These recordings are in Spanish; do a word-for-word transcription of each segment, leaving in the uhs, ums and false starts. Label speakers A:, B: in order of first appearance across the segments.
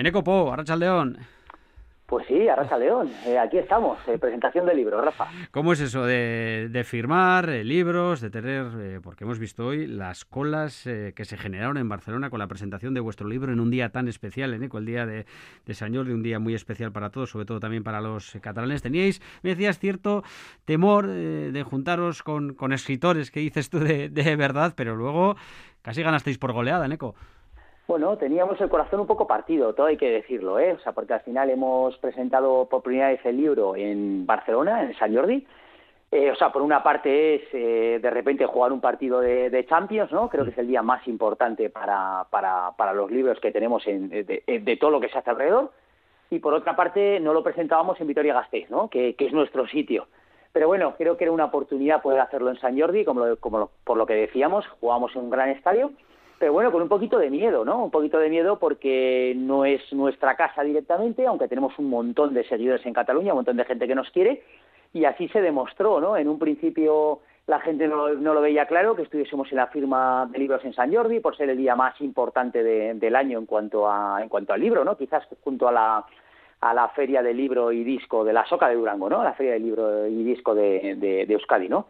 A: Eneco Po, Arratsaldeon.
B: Pues sí, Arratsaldeon, eh, aquí estamos, eh, presentación del libro, Rafa.
A: ¿Cómo es eso de, de firmar eh, libros, de tener, eh, porque hemos visto hoy las colas eh, que se generaron en Barcelona con la presentación de vuestro libro en un día tan especial, Eneco, el día de, de Sant Jordi, un día muy especial para todos, sobre todo también para los catalanes? Teníais, me decías, cierto temor eh, de juntaros con, con escritores, que dices tú, de, de verdad, pero luego casi ganasteis por goleada, Eneco.
B: Bueno, teníamos el corazón un poco partido, todo hay que decirlo, ¿eh? O sea, porque al final hemos presentado por primera vez el libro en Barcelona, en Sant Jordi. Eh, o sea, por una parte es eh, de repente jugar un partido de, de Champions, ¿no? Creo que es el día más importante para, para, para los libros que tenemos en, de, de, de todo lo que se hace alrededor. Y por otra parte no lo presentábamos en Vitoria-Gasteiz, ¿no? Que, que es nuestro sitio. Pero bueno, creo que era una oportunidad poder hacerlo en Sant Jordi, como, lo, como lo, por lo que decíamos, jugamos en un gran estadio. Pero bueno, con un poquito de miedo, ¿no? Un poquito de miedo porque no es nuestra casa directamente, aunque tenemos un montón de seguidores en Cataluña, un montón de gente que nos quiere, y así se demostró, ¿no? En un principio la gente no, no lo veía claro, que estuviésemos en la firma de libros en Sant Jordi, por ser el día más importante de, del año en cuanto a en cuanto al libro, ¿no? Quizás junto a la a la Feria del Libro y Disco de la Soca de Durango, ¿no? La Feria del Libro y Disco de, de, de Euskadi, ¿no?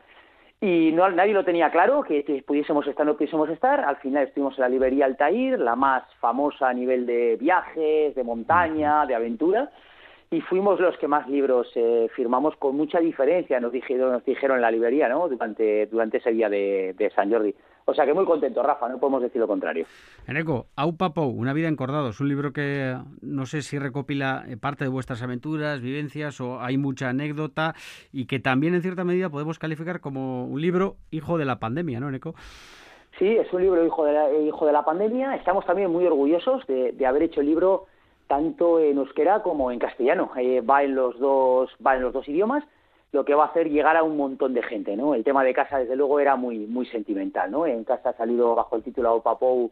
B: Y no, nadie lo tenía claro, que, que pudiésemos estar o no pudiésemos estar. Al final estuvimos en la librería Altair, la más famosa a nivel de viajes, de montaña, de aventura, y fuimos los que más libros eh, firmamos con mucha diferencia, nos dijeron, nos dijeron en la librería, ¿no? Durante, durante ese día de, de Sant Jordi. O sea que muy contento, Rafa, no podemos decir lo contrario.
A: Eneco, Aupa Pou, Una vida en Cordados, un libro que no sé si recopila parte de vuestras aventuras, vivencias, o hay mucha anécdota, y que también en cierta medida podemos calificar como un libro hijo de la pandemia, ¿no, Eneco?
B: Sí, es un libro hijo de la, hijo de la pandemia. Estamos también muy orgullosos de, de haber hecho el libro tanto en euskera como en castellano. Eh, va en los dos, va en los dos idiomas, lo que va a hacer llegar a un montón de gente, ¿no? El tema de casa, desde luego, era muy muy sentimental, ¿no? En casa ha salido bajo el título Aupa Pou,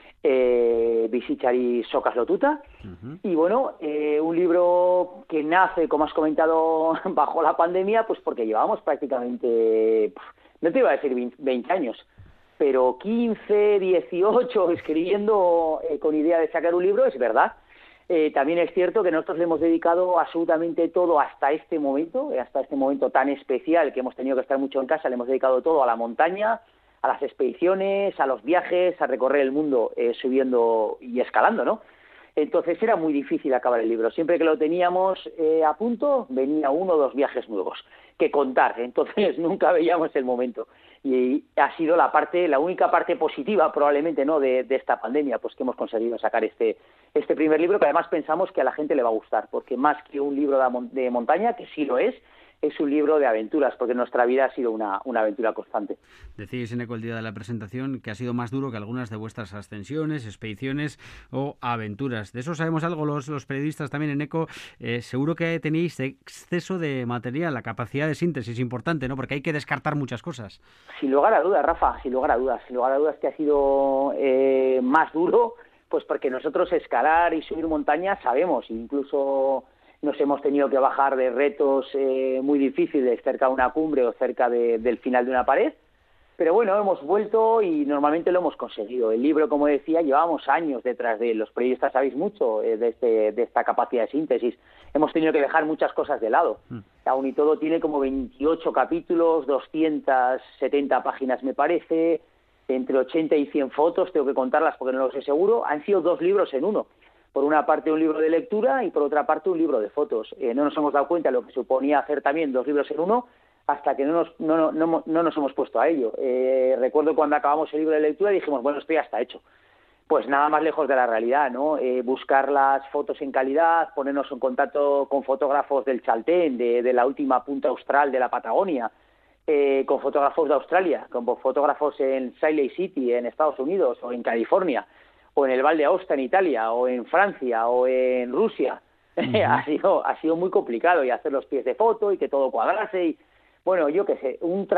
B: eh, Bizitzari Sokaz Lotuta, uh-huh. Y bueno, eh, un libro que nace, como has comentado, bajo la pandemia, pues porque llevamos prácticamente, no te iba a decir veinte años, pero quince, dieciocho escribiendo eh, con idea de sacar un libro, es verdad. Eh, también es cierto que nosotros le hemos dedicado absolutamente todo hasta este momento, hasta este momento tan especial que hemos tenido que estar mucho en casa, le hemos dedicado todo a la montaña, a las expediciones, a los viajes, a recorrer el mundo eh, subiendo y escalando, ¿no? Entonces era muy difícil acabar el libro. Siempre que lo teníamos eh, a punto, venía uno o dos viajes nuevos que contar. Entonces nunca veíamos el momento. Y ha sido la parte, la única parte positiva probablemente, ¿no?, de, de esta pandemia, pues que hemos conseguido sacar este, este primer libro, que además pensamos que a la gente le va a gustar, porque más que un libro de, de montaña, que sí lo es, es un libro de aventuras, porque nuestra vida ha sido una, una aventura constante.
A: Decíais, Eneco, el día de la presentación que ha sido más duro que algunas de vuestras ascensiones, expediciones o aventuras. De eso sabemos algo los, los periodistas también, Eneco. Eh, seguro que tenéis exceso de material, la capacidad de síntesis importante, ¿no? Porque hay que descartar muchas cosas.
B: Sin lugar a dudas, Rafa, sin lugar a dudas. Sin lugar a dudas que ha sido eh, más duro, pues porque nosotros escalar y subir montañas sabemos, incluso nos hemos tenido que bajar de retos eh, muy difíciles cerca de una cumbre o cerca de, del final de una pared, pero bueno, hemos vuelto y normalmente lo hemos conseguido. El libro, como decía, llevábamos años detrás de él. Los periodistas sabéis mucho eh, de, este, de esta capacidad de síntesis. Hemos tenido que dejar muchas cosas de lado. Mm. Aún y todo tiene como veintiocho capítulos, doscientas setenta páginas me parece, entre ochenta y cien fotos, tengo que contarlas porque no lo sé seguro. Han sido dos libros en uno. Por una parte un libro de lectura y por otra parte un libro de fotos. Eh, no nos hemos dado cuenta de lo que suponía hacer también dos libros en uno hasta que no nos, no, no, no nos hemos puesto a ello. Eh, recuerdo cuando acabamos el libro de lectura y dijimos, bueno, esto ya está hecho. Pues nada más lejos de la realidad, ¿no? Eh, buscar las fotos en calidad, ponernos en contacto con fotógrafos del Chaltén, de, de la última punta austral de la Patagonia, eh, con fotógrafos de Australia, con fotógrafos en Salt Lake City, en Estados Unidos o en California, o en el Val de Aosta en Italia, o en Francia, o en Rusia. Uh-huh. ha sido ha sido muy complicado, y hacer los pies de foto y que todo cuadrase, y bueno, yo qué sé, un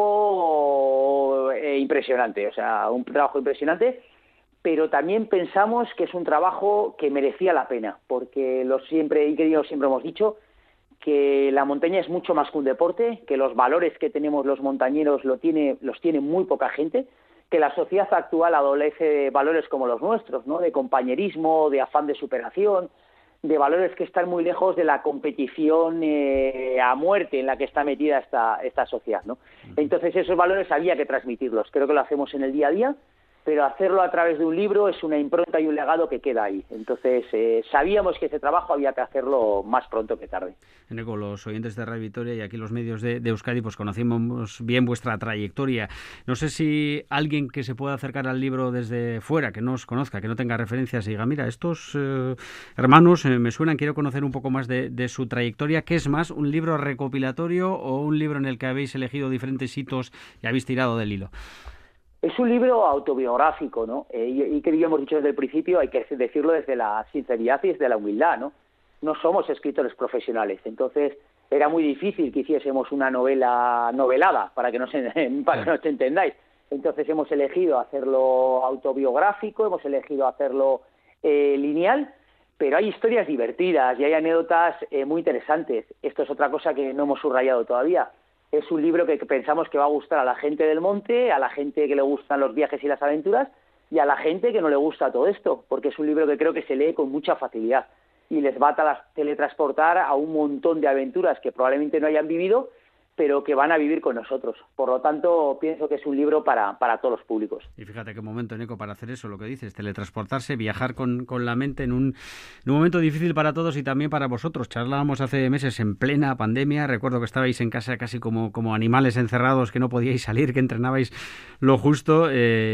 B: trabajo eh, impresionante, o sea, un trabajo impresionante, pero también pensamos que es un trabajo que merecía la pena, porque lo siempre, y que yo siempre hemos dicho, que la montaña es mucho más que un deporte, que los valores que tenemos los montañeros lo tiene, los tiene muy poca gente, que la sociedad actual adolece de valores como los nuestros, ¿no? De compañerismo, de afán de superación, de valores que están muy lejos de la competición eh, a muerte en la que está metida esta, esta sociedad, ¿no? Entonces esos valores había que transmitirlos. Creo que lo hacemos en el día a día, pero hacerlo a través de un libro es una impronta y un legado que queda ahí. Entonces, eh, sabíamos que ese trabajo había que hacerlo más pronto que tarde.
A: Eneco, los oyentes de Radio Vitoria y aquí los medios de, de Euskadi, pues conocimos bien vuestra trayectoria. No sé si alguien que se pueda acercar al libro desde fuera, que no os conozca, que no tenga referencias y diga, mira, estos eh, hermanos eh, me suenan, quiero conocer un poco más de, de su trayectoria. ¿Qué es más, un libro recopilatorio o un libro en el que habéis elegido diferentes hitos y habéis tirado del hilo?
B: Es un libro autobiográfico, ¿no? Eh, y, y que ya hemos dicho desde el principio, hay que decirlo desde la sinceridad y desde la humildad, ¿no? No somos escritores profesionales, entonces era muy difícil que hiciésemos una novela novelada, para que nos, para que nos entendáis. Entonces hemos elegido hacerlo autobiográfico, hemos elegido hacerlo eh, lineal, pero hay historias divertidas y hay anécdotas eh, muy interesantes. Esto es otra cosa que no hemos subrayado todavía. Es un libro que pensamos que va a gustar a la gente del monte, a la gente que le gustan los viajes y las aventuras y a la gente que no le gusta todo esto, porque es un libro que creo que se lee con mucha facilidad y les va a teletransportar a un montón de aventuras que probablemente no hayan vivido, pero que van a vivir con nosotros. Por lo tanto, pienso que es un libro para, para todos los públicos.
A: Y fíjate qué momento, Eneco, para hacer eso, lo que dices, teletransportarse, viajar con, con la mente en un, en un momento difícil para todos y también para vosotros. Charlábamos hace meses en plena pandemia, recuerdo que estabais en casa casi como, como animales encerrados, que no podíais salir, que entrenabais lo justo.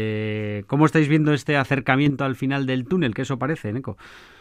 A: Eh, ¿Cómo estáis viendo este acercamiento al final del túnel? ¿Qué eso parece, Eneco?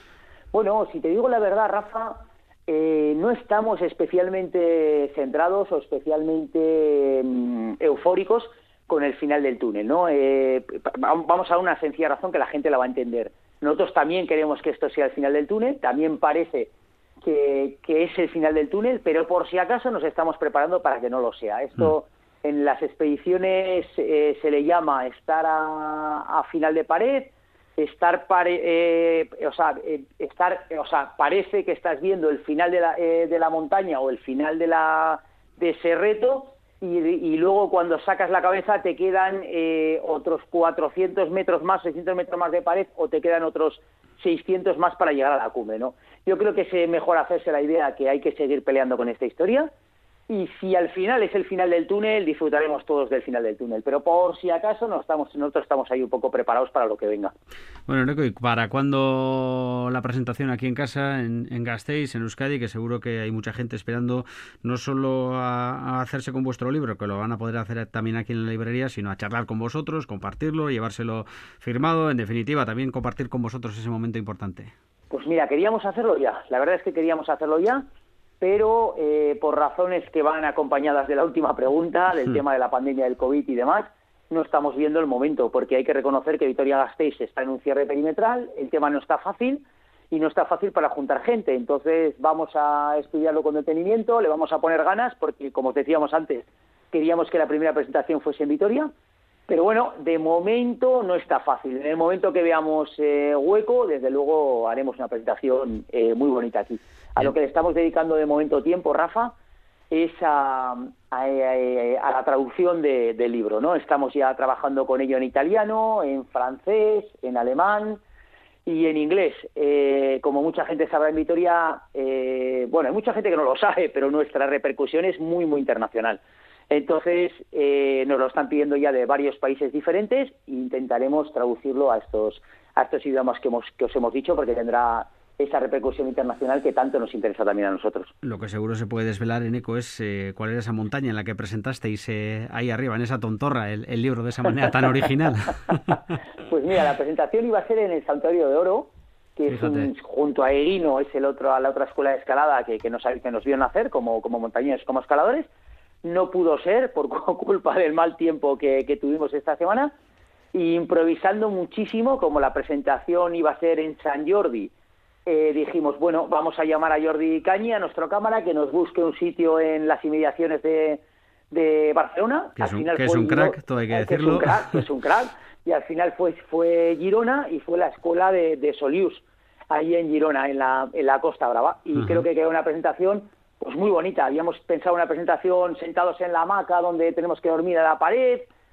B: Bueno, si te digo la verdad, Rafa, eh, no estamos especialmente centrados o especialmente mm, eufóricos con el final del túnel, ¿no? Eh, vamos a una sencilla razón que la gente la va a entender. Nosotros también queremos que esto sea el final del túnel, también parece que, que es el final del túnel, pero por si acaso nos estamos preparando para que no lo sea. Esto mm. en las expediciones eh, se le llama estar a, a final de pared. Estar pare, eh, o sea eh, estar o sea parece que estás viendo el final de la, eh, de la montaña o el final de la de ese reto y, y luego cuando sacas la cabeza te quedan eh, otros cuatrocientos metros más, seiscientos metros más de pared o te quedan otros seiscientos más para llegar a la cumbre, ¿no? Yo creo que es mejor hacerse la idea que hay que seguir peleando con esta historia. Y si al final es el final del túnel, disfrutaremos todos del final del túnel. Pero por si acaso no estamos, nosotros estamos ahí un poco preparados para lo que venga.
A: Bueno, Eneco, ¿y para cuándo la presentación aquí en casa, en, en Gasteiz, en Euskadi? Que seguro que hay mucha gente esperando no solo a, a hacerse con vuestro libro, que lo van a poder hacer también aquí en la librería, sino a charlar con vosotros, compartirlo, llevárselo firmado. En definitiva, también compartir con vosotros ese momento importante.
B: Pues mira, queríamos hacerlo ya. La verdad es que queríamos hacerlo ya. Pero eh, por razones que van acompañadas de la última pregunta, del sí. tema de la pandemia del COVID y demás, no estamos viendo el momento, porque hay que reconocer que Vitoria-Gasteiz está en un cierre perimetral, el tema no está fácil y no está fácil para juntar gente. Entonces vamos a estudiarlo con detenimiento, le vamos a poner ganas, porque como os decíamos antes, queríamos que la primera presentación fuese en Vitoria, pero bueno, de momento no está fácil. En el momento que veamos eh, hueco, desde luego haremos una presentación eh, muy bonita aquí. A lo que le estamos dedicando de momento tiempo, Rafa, es a, a, a, a la traducción de, del libro, ¿no? Estamos ya trabajando con ello en italiano, en francés, en alemán y en inglés. Eh, como mucha gente sabrá en Vitoria, eh, bueno, hay mucha gente que no lo sabe, pero nuestra repercusión es muy, muy internacional. Entonces, eh, nos lo están pidiendo ya de varios países diferentes e intentaremos traducirlo a estos, a estos idiomas que, hemos, que os hemos dicho, porque tendrá esa repercusión internacional que tanto nos interesa también a nosotros.
A: Lo que seguro se puede desvelar, Eneco, es eh, cuál era esa montaña en la que presentasteis eh, ahí arriba, en esa tontorra, el, el libro de esa manera tan original.
B: Pues mira, la presentación iba a ser en el Santuario de Oro, que Fíjate. es un, junto a Erino, es el otro, la otra escuela de escalada que, que, nos, que nos vio nacer como, como montañeros, como escaladores. No pudo ser por culpa del mal tiempo que, que tuvimos esta semana, y improvisando muchísimo, como la presentación iba a ser en San Jordi, Eh, dijimos, bueno, vamos a llamar a Jordi Cañi, a nuestra cámara, que nos busque un sitio en las inmediaciones de, de Barcelona.
A: Que, es un, que es un crack, todo hay que, que decirlo.
B: Es un crack, que es un crack. Y al final fue, fue Girona y fue la escuela de, de Solius, ahí en Girona, en la, en la Costa Brava. Y uh-huh. creo que quedó una presentación pues muy bonita. Habíamos pensado una presentación sentados en la hamaca donde tenemos que dormir a la pared,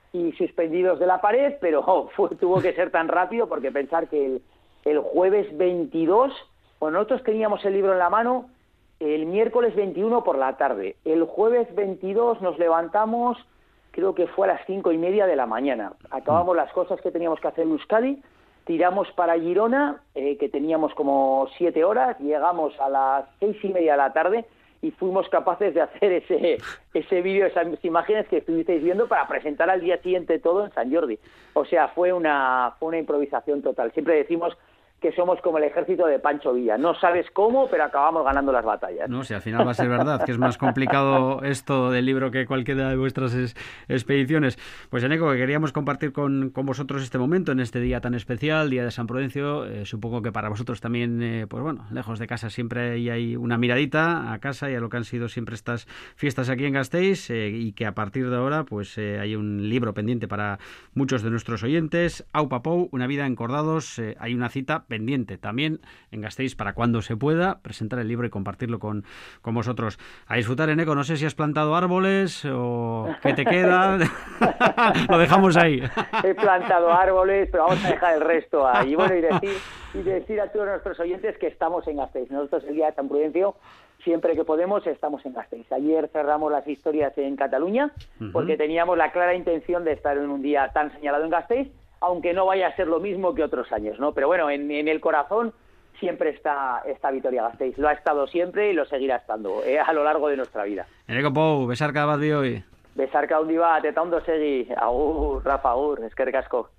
B: y suspendidos de la pared, pero fue, tuvo que ser tan rápido porque pensar que el, el jueves veintidós, bueno, nosotros teníamos el libro en la mano el miércoles veintiuno por la tarde. El jueves veintidós nos levantamos, creo que fue a las cinco y media de la mañana. Acabamos las cosas que teníamos que hacer en Euskadi, tiramos para Girona, eh, que teníamos como siete horas, llegamos a las seis y media de la tarde y fuimos capaces de hacer ese ese vídeo, esas imágenes que estuvisteis viendo para presentar al día siguiente todo en Sant Jordi. O sea, fue una, fue una improvisación total. Siempre decimos que somos como el ejército de Pancho Villa. No sabes cómo, pero acabamos ganando las batallas.
A: No, si al final va a ser verdad, que es más complicado esto del libro que cualquiera de vuestras es, expediciones. Pues, Eneco, que queríamos compartir con, con vosotros este momento, en este día tan especial, Día de San Prudencio. Eh, supongo que para vosotros también, eh, pues bueno, lejos de casa siempre hay, hay una miradita a casa y a lo que han sido siempre estas fiestas aquí en Gasteiz, eh, y que a partir de ahora pues eh, hay un libro pendiente para muchos de nuestros oyentes. Aupa Pou, Una vida encordados. Eh, hay una cita pendiente también en Gasteiz para cuando se pueda presentar el libro y compartirlo con, con vosotros. A disfrutar, Eneco. No sé si has plantado árboles o qué te queda. Lo dejamos ahí.
B: He plantado árboles, pero vamos a dejar el resto ahí. Y bueno, y decir, y decir a todos nuestros oyentes que estamos en Gasteiz. Nosotros el día de San Prudencio, siempre que podemos, estamos en Gasteiz. Ayer cerramos las historias en Cataluña, uh-huh, porque teníamos la clara intención de estar en un día tan señalado en Gasteiz, aunque no vaya a ser lo mismo que otros años, ¿no? Pero bueno, en, en el corazón siempre está esta Vitoria-Gasteiz. Lo ha estado siempre y lo seguirá estando eh, a lo largo de nuestra vida.
A: Eneco Pou, besarka bat bi hoy.
B: Besarka handi bat, eta ondo segi. Agur, Rafa, agur, eskerrik asko.